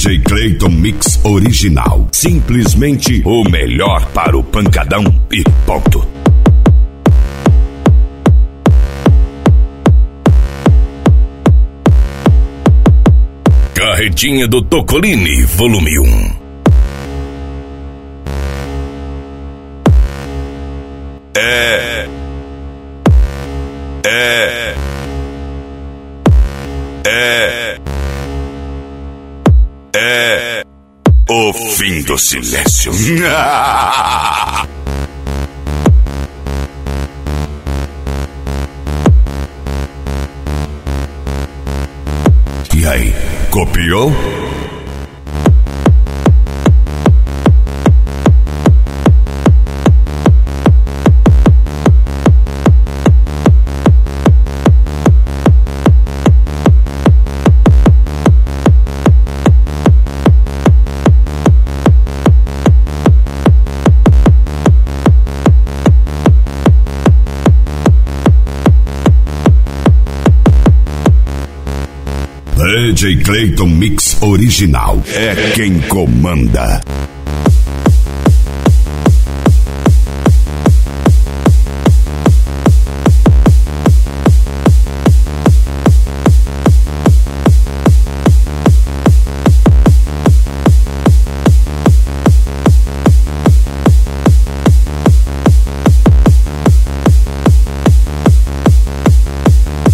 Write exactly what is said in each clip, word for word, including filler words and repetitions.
J Clayton Mix Original. Simplesmente o melhor para o pancadão e ponto. Carretinha do Tocolini, volume um. É. É. É. É. O fim do silêncio. E aí, copiou? D J Clayton Mix Original é quem comanda.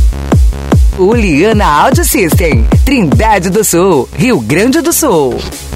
Uliana Audio System, Trindade do Sul, Rio Grande do Sul.